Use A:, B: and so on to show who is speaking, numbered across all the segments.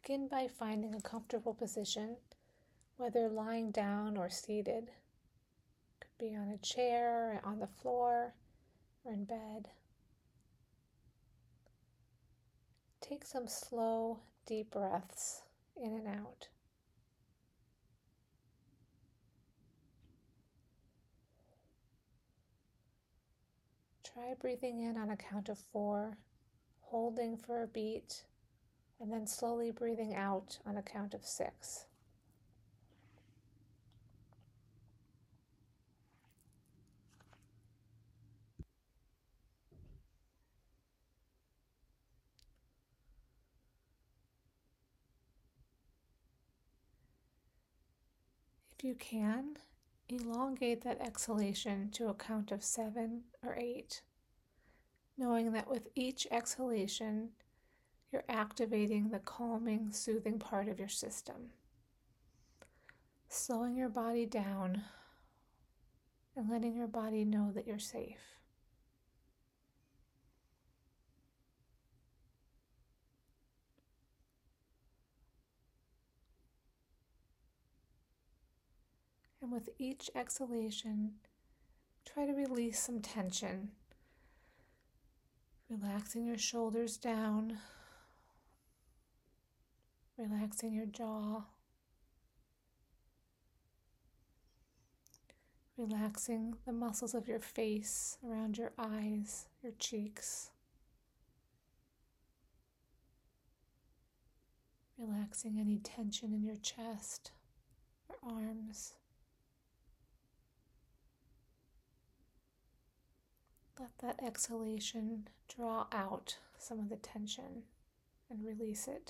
A: Begin by finding a comfortable position, whether lying down or seated. Could be on a chair, on the floor, or in bed. Take some slow, deep breaths in and out. Try breathing in on a count of 4, holding for a beat, and then slowly breathing out on a count of 6. If you can, elongate that exhalation to a count of 7 or 8, knowing that with each exhalation, you're activating the calming, soothing part of your system, slowing your body down and letting your body know that you're safe. And with each exhalation, try to release some tension, relaxing your shoulders down, relaxing your jaw, relaxing the muscles of your face, around your eyes, your cheeks, relaxing any tension in your chest or arms. Let that exhalation draw out some of the tension and release it.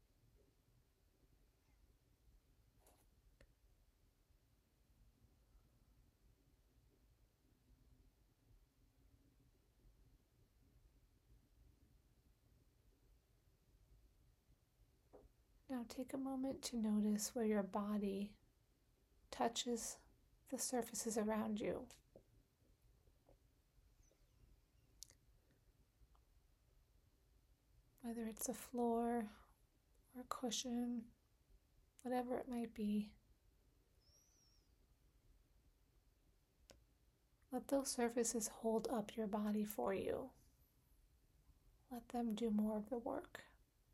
A: Now take a moment to notice where your body touches the surfaces around you. Whether it's a floor or a cushion, whatever it might be. Let those surfaces hold up your body for you. Let them do more of the work.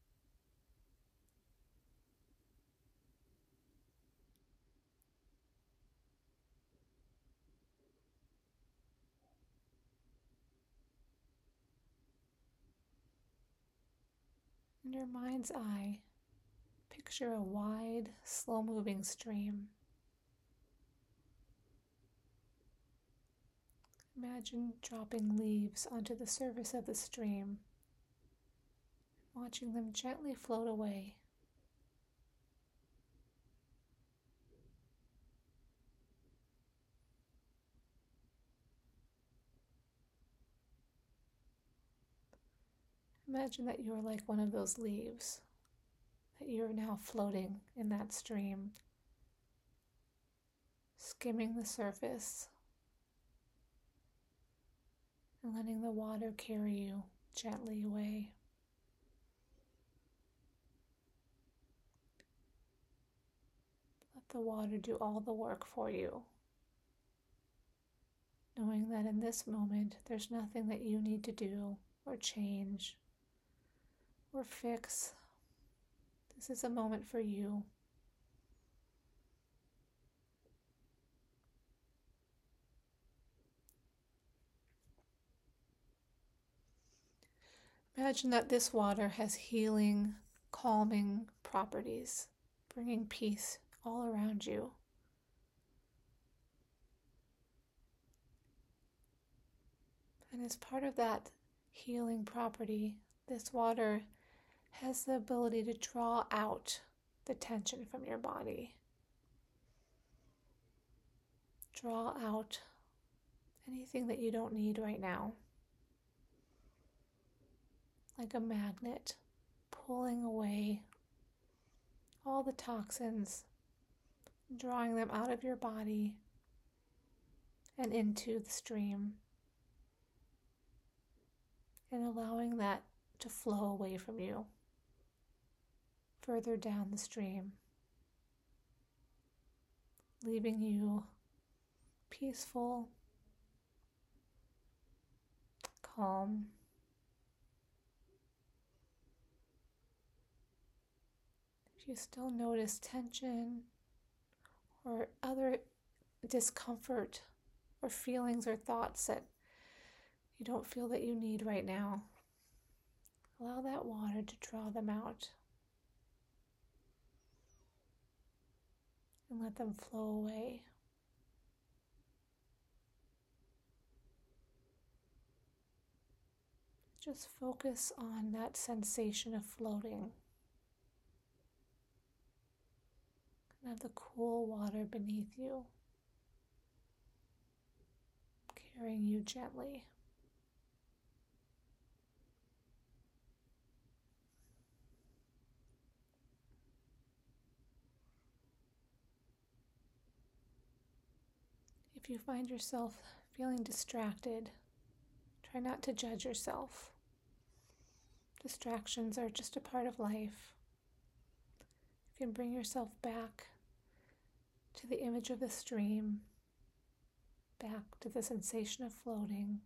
A: In your mind's eye, picture a wide, slow-moving stream. Imagine dropping leaves onto the surface of the stream, watching them gently float away. Imagine that you are like one of those leaves, that you are now floating in that stream, skimming the surface and letting the water carry you gently away. Let the water do all the work for you, knowing that in this moment there's nothing that you need to do or change or fix. This is a moment for you. Imagine that this water has healing, calming properties, bringing peace all around you. And as part of that healing property, this water has the ability to draw out the tension from your body. Draw out anything that you don't need right now. Like a magnet, pulling away all the toxins, drawing them out of your body and into the stream, and allowing that to flow away from you further down the stream, leaving you peaceful, calm, if you still notice tension or other discomfort or feelings or thoughts that you don't feel that you need right now, allow that water to draw them out and let them flow away. Just focus on that sensation of floating and of the cool water beneath you, carrying you gently. If you find yourself feeling distracted, try not to judge yourself. Distractions are just a part of life. You can bring yourself back to the image of the stream, back to the sensation of floating,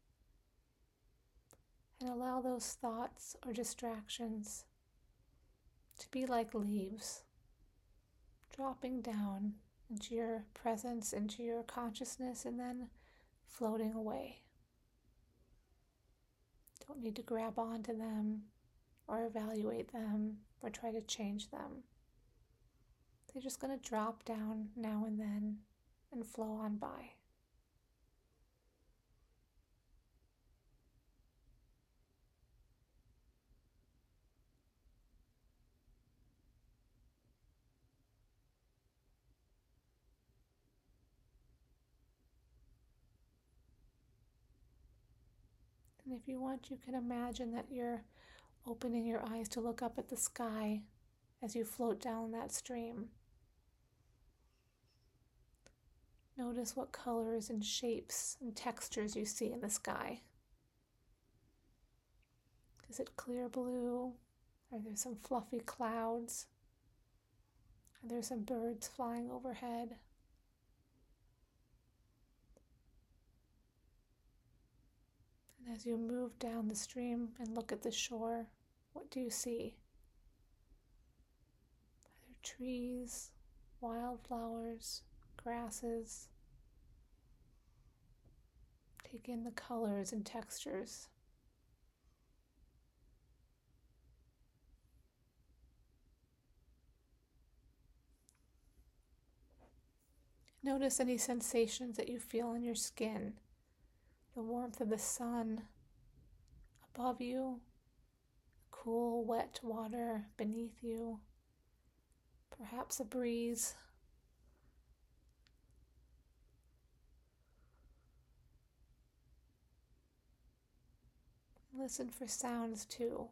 A: and allow those thoughts or distractions to be like leaves, dropping down into your presence, into your consciousness, and then floating away. Don't need to grab onto them or evaluate them or try to change them. They're just going to drop down now and then and flow on by. And if you want, you can imagine that you're opening your eyes to look up at the sky as you float down that stream. Notice what colors and shapes and textures you see in the sky. Is it clear blue? Are there some fluffy clouds? Are there some birds flying overhead? And as you move down the stream and look at the shore, what do you see? Are there trees, wildflowers, grasses? Take in the colors and textures. Notice any sensations that you feel in your skin. The warmth of the sun above you, cool, wet water beneath you, perhaps a breeze. Listen for sounds too.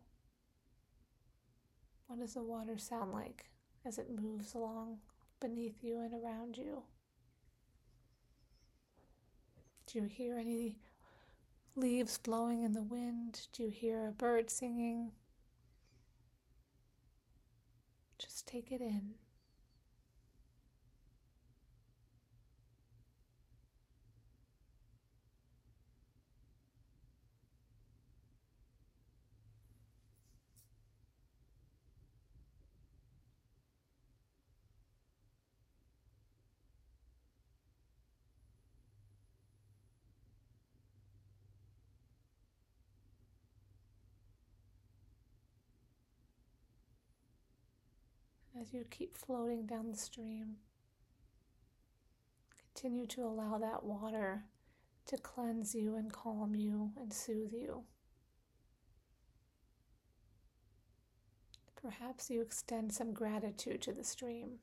A: What does the water sound like as it moves along beneath you and around you? Do you hear any leaves blowing in the wind? Do you hear a bird singing? Just take it in. As you keep floating down the stream, continue to allow that water to cleanse you and calm you and soothe you. Perhaps you extend some gratitude to the stream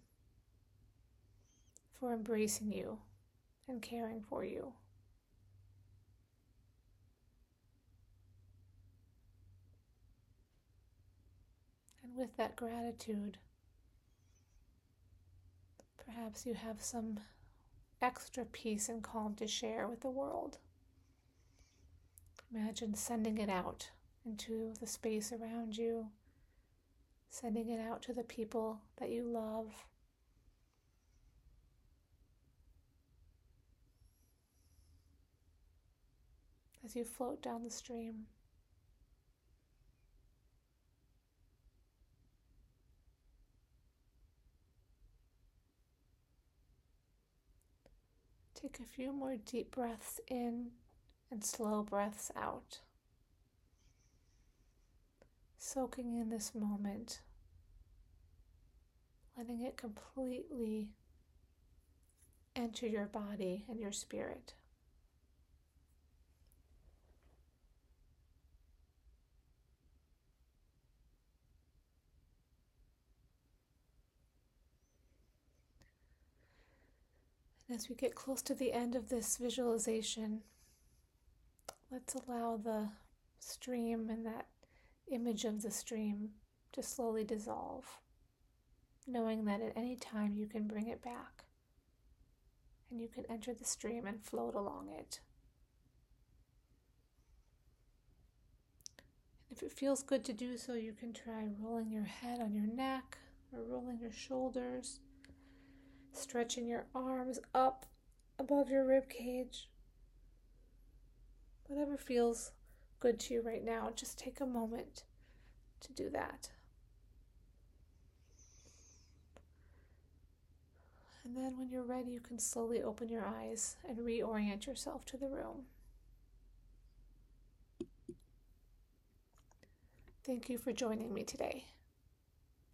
A: for embracing you and caring for you. And with that gratitude, perhaps you have some extra peace and calm to share with the world. Imagine sending it out into the space around you, sending it out to the people that you love. As you float down the stream. Take a few more deep breaths in and slow breaths out. Soaking in this moment, letting it completely enter your body and your spirit. And as we get close to the end of this visualization, let's allow the stream and that image of the stream to slowly dissolve, knowing that at any time you can bring it back and you can enter the stream and float along it. If it feels good to do so, you can try rolling your head on your neck or rolling your shoulders, stretching your arms up above your rib cage. Whatever feels good to you right now, just take a moment to do that. And then when you're ready, you can slowly open your eyes and reorient yourself to the room. Thank you for joining me today.